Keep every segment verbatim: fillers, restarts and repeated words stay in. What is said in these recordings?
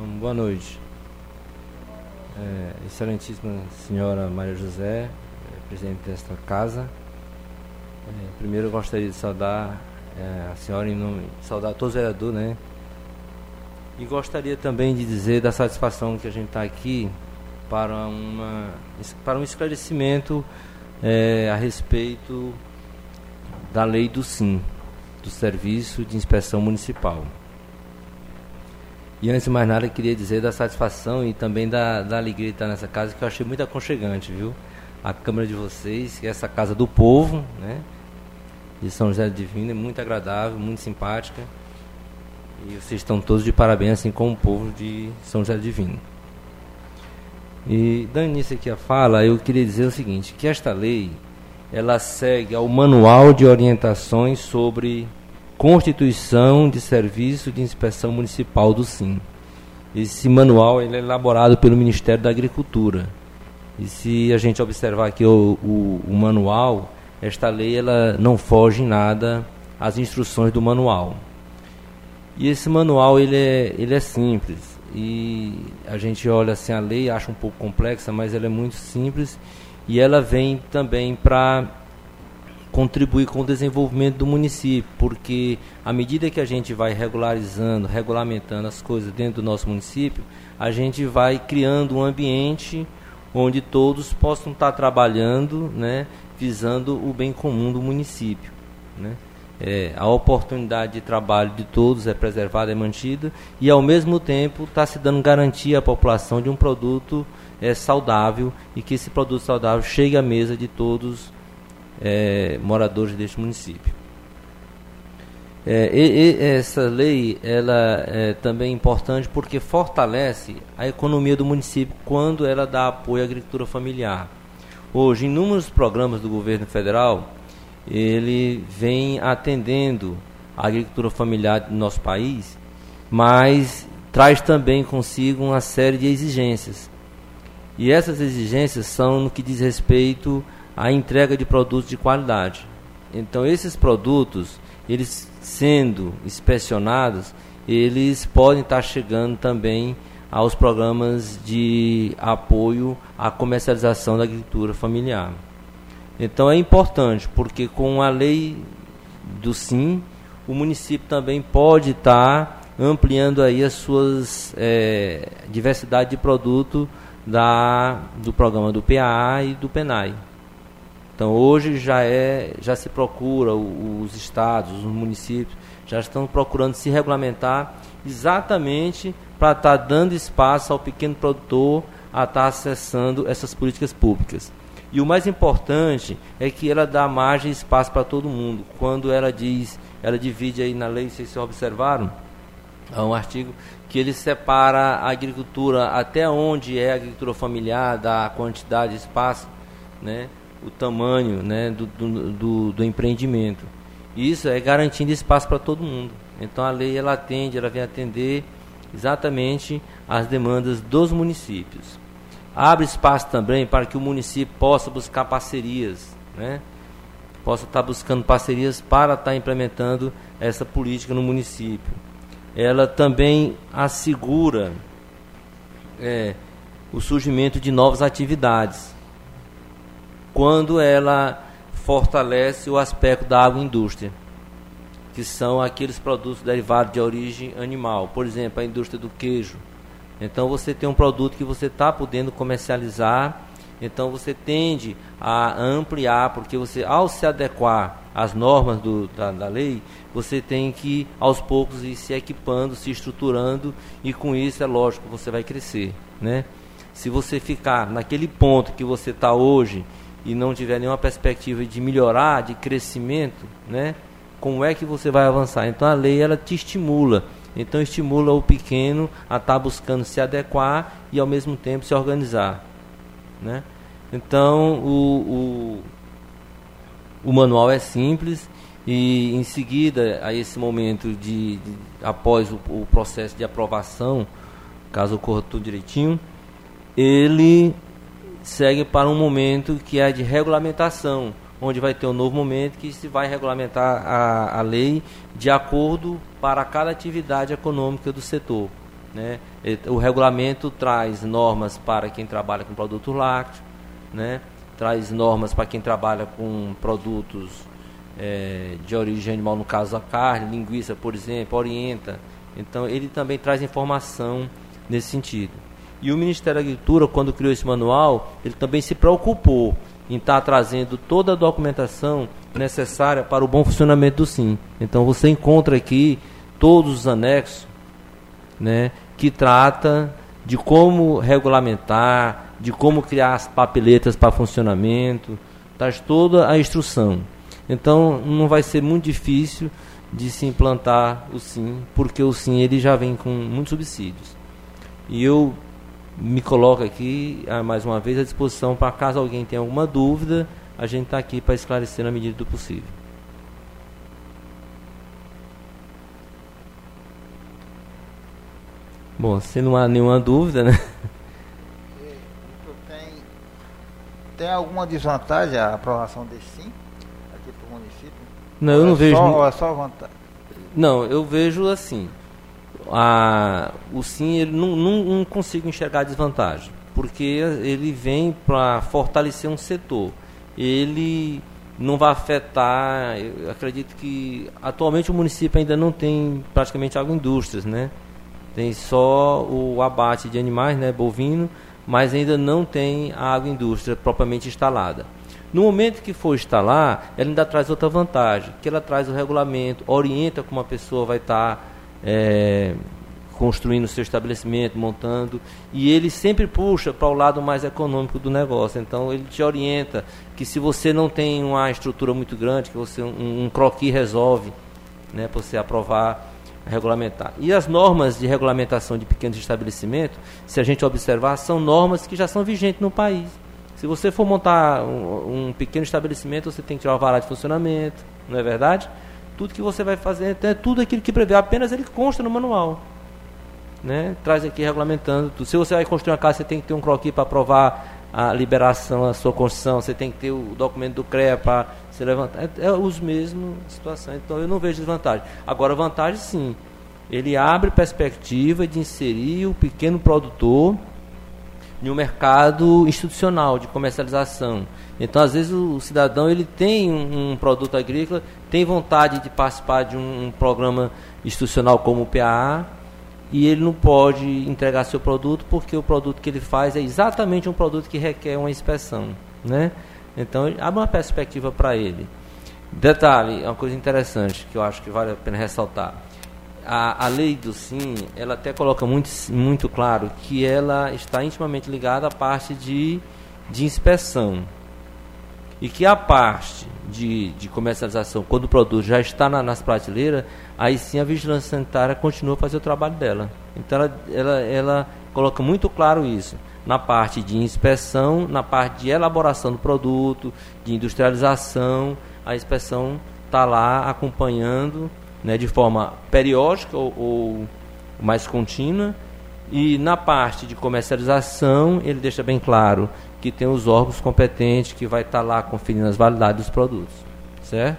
boa noite. É, excelentíssima senhora Maria José, é, presidente desta casa. É, primeiro eu gostaria de saudar é, a senhora em nome, saudar todos os vereadores, né? E gostaria também de dizer da satisfação que a gente está aqui para, uma, para um esclarecimento é, a respeito da lei do SIM, do Serviço de Inspeção Municipal. E antes de mais nada, eu queria dizer da satisfação e também da, da alegria de estar nessa casa, que eu achei muito aconchegante, viu? A Câmara de vocês, que é essa casa do povo, né? De São José do Divino, é muito agradável, muito simpática. E vocês estão todos de parabéns, assim como o povo de São José do Divino. E dando início aqui a fala, eu queria dizer o seguinte, que esta lei, ela segue ao Manual de Orientações sobre Constituição de Serviço de Inspeção Municipal do SIM. Esse manual ele é elaborado pelo Ministério da Agricultura. E se a gente observar aqui o, o, o manual, esta lei ela não foge em nada às instruções do manual. E esse manual ele é, ele é simples. E a gente olha assim a lei, acha um pouco complexa, mas ela é muito simples. E ela vem também para contribuir com o desenvolvimento do município, porque à medida que a gente vai regularizando, regulamentando as coisas dentro do nosso município, a gente vai criando um ambiente onde todos possam estar trabalhando, né, visando o bem comum do município, né? É, a oportunidade de trabalho de todos é preservada, é mantida, e ao mesmo tempo está se dando garantia à população de um produto é, saudável, e que esse produto saudável chegue à mesa de todos É, moradores deste município. É, e, e essa lei ela é também importante porque fortalece a economia do município quando ela dá apoio à agricultura familiar. Hoje, inúmeros programas do governo federal ele vem atendendo a agricultura familiar do nosso país, mas traz também consigo uma série de exigências. E essas exigências são no que diz respeito a entrega de produtos de qualidade. Então, esses produtos, eles sendo inspecionados, eles podem estar chegando também aos programas de apoio à comercialização da agricultura familiar. Então, é importante, porque com a lei do SIM, o município também pode estar ampliando aí as suas é, diversidade de produto da, do programa do P A A e do PENAI. Então, hoje já, é, já se procura, os estados, os municípios, já estão procurando se regulamentar exatamente para estar dando espaço ao pequeno produtor a estar acessando essas políticas públicas. E o mais importante é que ela dá margem e espaço para todo mundo. Quando ela diz, ela divide aí na lei, vocês observaram, há um artigo que ele separa a agricultura até onde é a agricultura familiar, da quantidade de espaço, né? O tamanho, né, do, do, do, do empreendimento. Isso é garantindo espaço para todo mundo. Então a lei ela atende, ela vem atender exatamente as demandas dos municípios. Abre espaço também para que o município possa buscar parcerias, né, possa estar buscando parcerias para estar implementando essa política no município. Ela também assegura é, o surgimento de novas atividades, quando ela fortalece o aspecto da agroindústria, que são aqueles produtos derivados de origem animal, por exemplo, a indústria do queijo. Então você tem um produto que você está podendo comercializar, então você tende a ampliar, porque você, ao se adequar às normas do, da, da lei, você tem que aos poucos ir se equipando, se estruturando, e com isso é lógico que você vai crescer, né? Se você ficar naquele ponto que você está hoje e não tiver nenhuma perspectiva de melhorar, de crescimento, né, como é que você vai avançar? Então a lei ela te estimula, então estimula o pequeno a estar buscando se adequar e ao mesmo tempo se organizar, né? Então o, o, o manual é simples, e em seguida a esse momento de, de após o, o processo de aprovação, caso ocorra tudo direitinho, ele segue para um momento que é de regulamentação, onde vai ter um novo momento que se vai regulamentar a, a lei de acordo para cada atividade econômica do setor. né? O regulamento traz normas para quem trabalha com produto lácteo, né? Traz normas para quem trabalha com produtos é, de origem animal, no caso a carne, linguiça, por exemplo, orienta. Então ele também traz informação nesse sentido. E o Ministério da Agricultura, quando criou esse manual, ele também se preocupou em estar trazendo toda a documentação necessária para o bom funcionamento do Sim. Então você encontra aqui todos os anexos, né, que trata de como regulamentar, de como criar as papeletas para funcionamento, traz toda a instrução. Então não vai ser muito difícil de se implantar o Sim, porque o Sim ele já vem com muitos subsídios. E eu me coloco aqui, mais uma vez, à disposição para caso alguém tenha alguma dúvida, a gente está aqui para esclarecer na medida do possível. Bom, se não há nenhuma dúvida, né? Tem, tem alguma desvantagem a aprovação desse Sim aqui para o município? Não, eu não é vejo. Só, ou é só vantagem? Não, eu vejo assim. A, o Sim, ele não, não, não consigo enxergar desvantagem, porque ele vem para fortalecer um setor. Ele não vai afetar, eu acredito que atualmente o município ainda não tem praticamente agroindústrias, né? Tem só o abate de animais, né, bovino, mas ainda não tem a agroindústria propriamente instalada. No momento que for instalar, ela ainda traz outra vantagem, que ela traz o regulamento, orienta como a pessoa vai estar é, construindo o seu estabelecimento, montando, e ele sempre puxa para o lado mais econômico do negócio. Então ele te orienta que se você não tem uma estrutura muito grande, que você um, um croquis resolve, né, para você aprovar, regulamentar. E as normas de regulamentação de pequenos estabelecimentos, se a gente observar, são normas que já são vigentes no país. Se você for montar um, um pequeno estabelecimento, você tem que tirar o alvará de funcionamento, não é verdade? Tudo que você vai fazer, é tudo aquilo que prevê, apenas ele consta no manual, né? Traz aqui regulamentando tudo. Se você vai construir uma casa, você tem que ter um croquis para aprovar a liberação, a sua construção, você tem que ter o documento do C R E A para se levantar. É, é os mesmos situações, então eu não vejo desvantagem. Agora, vantagem sim, ele abre perspectiva de inserir o pequeno produtor em um mercado institucional de comercialização. Então, às vezes, o cidadão ele tem um, um produto agrícola, tem vontade de participar de um, um programa institucional como o P A A, e ele não pode entregar seu produto porque o produto que ele faz é exatamente um produto que requer uma inspeção, né? Então, ele abre uma perspectiva para ele. Detalhe, é uma coisa interessante que eu acho que vale a pena ressaltar. A, a lei do Sim, ela até coloca muito, muito claro que ela está intimamente ligada à parte de, de inspeção. E que a parte de, de comercialização, quando o produto já está na, nas prateleiras, aí sim a vigilância sanitária continua a fazer o trabalho dela. Então ela, ela, ela coloca muito claro isso, na parte de inspeção, na parte de elaboração do produto, de industrialização, a inspeção está lá acompanhando, né, de forma periódica ou, ou mais contínua, e na parte de comercialização ele deixa bem claro que tem os órgãos competentes que vai estar lá conferindo as validades dos produtos, certo?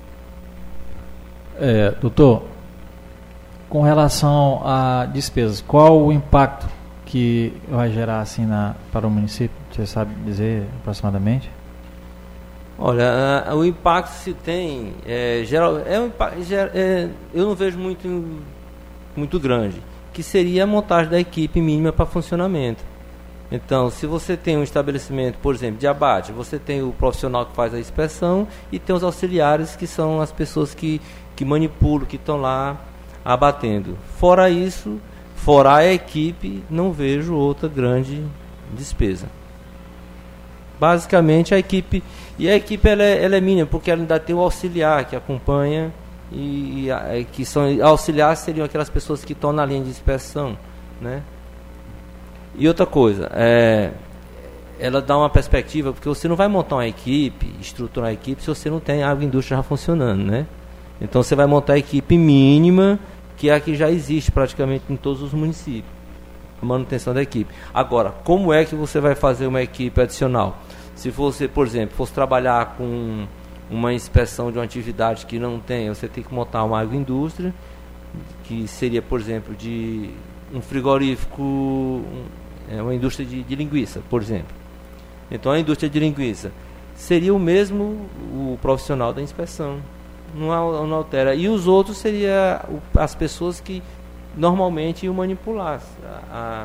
É, doutor, com relação a despesas, qual o impacto que vai gerar assim na, para o município? Você sabe dizer aproximadamente? Olha, o impacto se tem, é, geral, é um impacto, é, eu não vejo muito, muito grande, que seria a montagem da equipe mínima para funcionamento. Então, se você tem um estabelecimento, por exemplo, de abate, você tem o profissional que faz a inspeção e tem os auxiliares, que são as pessoas que, que manipulam, que estão lá abatendo. Fora isso, fora a equipe, não vejo outra grande despesa. Basicamente, a equipe... E a equipe ela é, ela é mínima, porque ela ainda tem o auxiliar que acompanha, e, e a, que são auxiliares seriam aquelas pessoas que estão na linha de inspeção, né? E outra coisa, é, ela dá uma perspectiva, porque você não vai montar uma equipe, estruturar a equipe, se você não tem a agroindústria já funcionando, né? Então você vai montar a equipe mínima, que é a que já existe praticamente em todos os municípios, a manutenção da equipe. Agora, como é que você vai fazer uma equipe adicional? Se você, por exemplo, fosse trabalhar com uma inspeção de uma atividade que não tem, você tem que montar uma agroindústria, que seria, por exemplo, de um frigorífico, um, é uma indústria de, de linguiça, por exemplo. Então, a indústria de linguiça seria o mesmo o profissional da inspeção, não, não altera. E os outros seriam as pessoas que normalmente iam manipular a,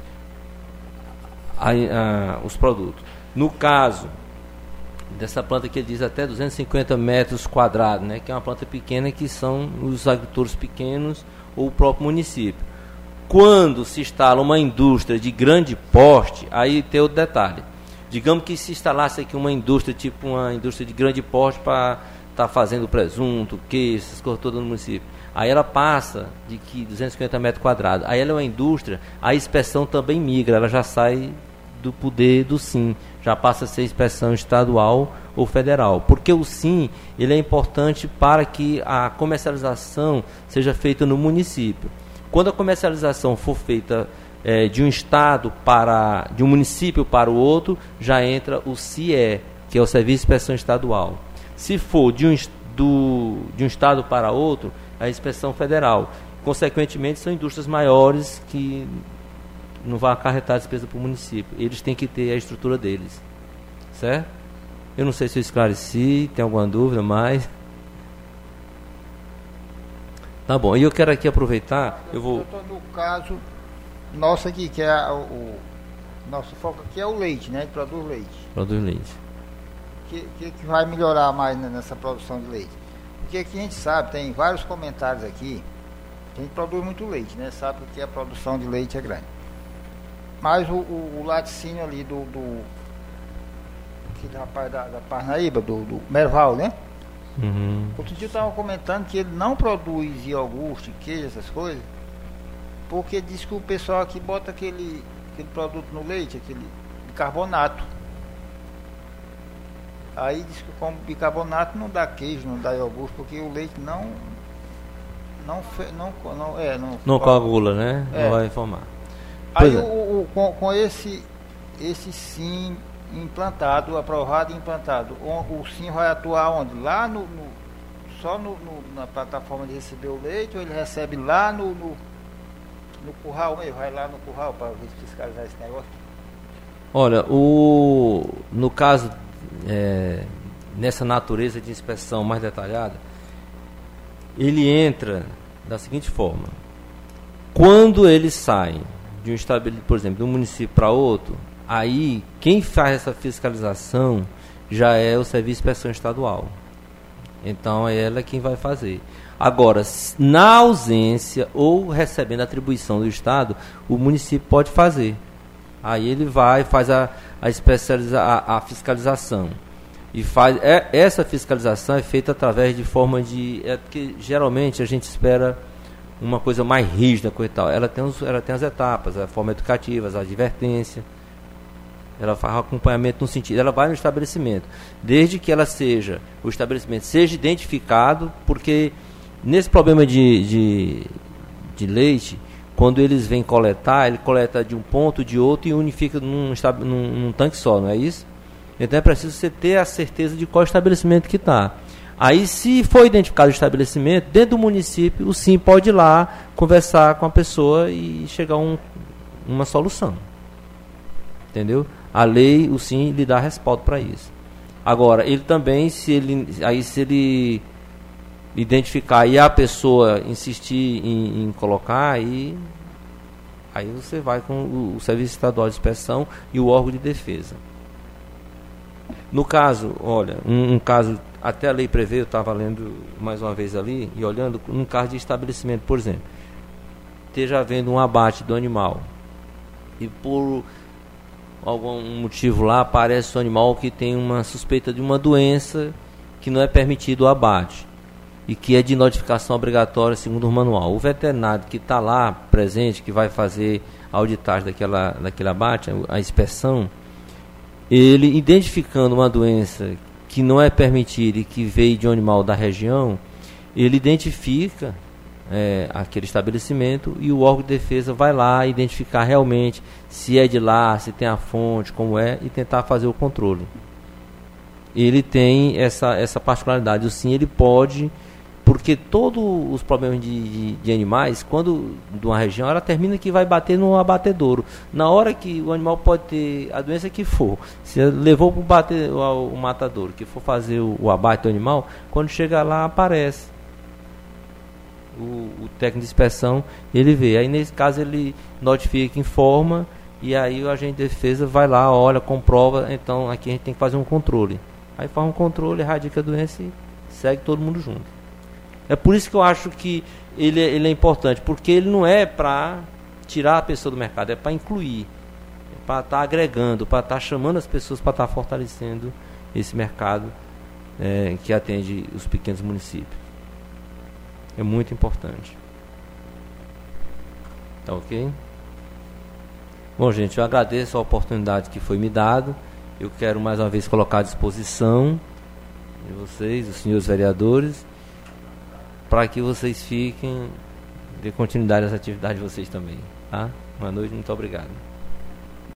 a, a, os produtos. No caso dessa planta que ele diz até duzentos e cinquenta metros quadrados, né, que é uma planta pequena, que são os agricultores pequenos ou o próprio município. Quando se instala uma indústria de grande porte, aí tem outro detalhe. Digamos que se instalasse aqui uma indústria, tipo uma indústria de grande porte para estar tá fazendo presunto, queijo, essas coisas todas no município. Aí ela passa de que duzentos e cinquenta metros quadrados. Aí ela é uma indústria, a inspeção também migra, ela já sai do poder do SIM, já passa a ser inspeção estadual ou federal. Porque o SIM, ele é importante para que a comercialização seja feita no município. Quando a comercialização for feita é, de um estado para, de um município para o outro, já entra o C I E, que é o Serviço de Inspeção Estadual. Se for de um, do, de um estado para outro, a inspeção federal. Consequentemente, são indústrias maiores que não vão acarretar despesa para o município. Eles têm que ter a estrutura deles. Certo? Eu não sei se eu esclareci, tem alguma dúvida mais. Tá bom, e eu quero aqui aproveitar, eu vou... Eu estou no caso nosso aqui, que é o, o nosso foco aqui é o leite, né? Produz leite. Produz leite. O que, que, que vai melhorar mais nessa produção de leite? Porque aqui a gente sabe, tem vários comentários aqui, a gente produz muito leite, né? Sabe que a produção de leite é grande. Mas o, o, o laticínio ali do, do aquele rapaz da, da Parnaíba, do, do Merval, né? Uhum. Outro dia eu estava comentando que ele não produz iogurte, queijo, essas coisas, porque diz que o pessoal aqui bota aquele, aquele produto no leite, aquele bicarbonato. Aí diz que como bicarbonato não dá queijo, não dá iogurte, porque o leite não não não não é não, não coagula, né? É. Não vai informar. Aí é. o, o, com, com esse esse sim implantado, aprovado e implantado, o, o sim vai atuar onde? Lá no, no só no, no, na plataforma de receber o leite, ou ele recebe lá no no, no curral mesmo? Vai lá no curral para fiscalizar esse negócio? Olha, o no caso é, nessa natureza de inspeção mais detalhada, ele entra da seguinte forma: quando eles saem de um estabelecimento, por exemplo, de um município para outro, aí quem faz essa fiscalização já é o Serviço de Inspeção Estadual. Então é ela quem vai fazer. Agora, na ausência ou recebendo atribuição do Estado, o município pode fazer. Aí ele vai, faz a, a, especializa, a, a fiscalização. E faz, é, essa fiscalização é feita através de forma de... É porque geralmente a gente espera uma coisa mais rígida, coisa e tal. Ela tem, os, ela tem as etapas, a forma educativa, a advertência. Ela faz o acompanhamento no sentido... Ela vai no estabelecimento. Desde que ela seja... O estabelecimento seja identificado, porque nesse problema de, de, de leite... Quando eles vêm coletar, ele coleta de um ponto, de outro e unifica num, num, num tanque só, não é isso? Então é preciso você ter a certeza de qual estabelecimento que está. Aí, se for identificado o estabelecimento, dentro do município, o SIM pode ir lá conversar com a pessoa e chegar a um, uma solução. Entendeu? A lei, o SIM, lhe dá respaldo para isso. Agora, ele também, se ele, aí se ele... identificar e a pessoa insistir em, em colocar, aí, aí você vai com o, o Serviço Estadual de Inspeção e o órgão de defesa. No caso, olha, um, um caso, até a lei prevê, eu estava lendo mais uma vez ali, e olhando, num caso de estabelecimento, por exemplo, esteja havendo um abate do animal, e por algum motivo lá aparece um animal que tem uma suspeita de uma doença que não é permitido o abate, e que é de notificação obrigatória segundo o manual. O veterinário que está lá presente, que vai fazer a auditagem daquela, daquele abate, a, a inspeção, ele identificando uma doença que não é permitida e que veio de um animal da região, ele identifica é, aquele estabelecimento e o órgão de defesa vai lá identificar realmente se é de lá, se tem a fonte, como é, e tentar fazer o controle. Ele tem essa, essa particularidade. O SIM, ele pode porque todos os problemas de, de, de animais, quando de uma região, ela termina que vai bater no abatedouro. Na hora que o animal pode ter a doença que for, se levou para o bate, o, o matadouro, que for fazer o, o abate do animal, quando chega lá aparece. O, o técnico de inspeção, ele vê. Aí nesse caso ele notifica, informa, e aí o agente de defesa vai lá, olha, comprova. Então aqui a gente tem que fazer um controle. Aí faz um controle, erradica a doença e segue todo mundo junto. É por isso que eu acho que ele, ele é importante, porque ele não é para tirar a pessoa do mercado, é para incluir, é para estar tá agregando, para estar tá chamando as pessoas, para estar tá fortalecendo esse mercado é, que atende os pequenos municípios. É muito importante. Tá ok? Bom, gente, eu agradeço a oportunidade que foi me dada. Eu quero mais uma vez colocar à disposição de vocês, os senhores vereadores, para que vocês fiquem, dê continuidade às atividades de vocês também. Tá? Boa noite, muito obrigado.